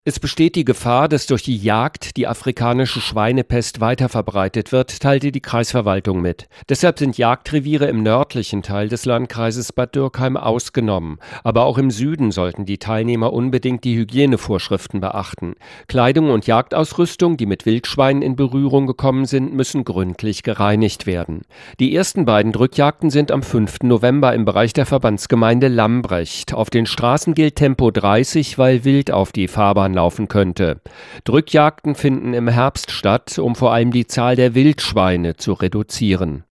Es besteht die Gefahr, dass durch die Jagd die afrikanische Schweinepest weiterverbreitet wird, teilte die Kreisverwaltung mit. Deshalb sind Jagdreviere im nördlichen Teil des Landkreises Bad Dürkheim ausgenommen. Aber auch im Süden sollten die Teilnehmer unbedingt die Hygienevorschriften beachten. Kleidung und Jagdausrüstung, die mit Wildschweinen in Berührung gekommen sind, müssen gründlich gereinigt werden. Die ersten beiden Drückjagden sind am 5. November im Bereich der Verbandsgemeinde Lambrecht. Auf den Straßen gilt Tempo 30, weil Wild auf die Fahrbahn laufen könnte. Drückjagden finden im Herbst statt, um vor allem die Zahl der Wildschweine zu reduzieren.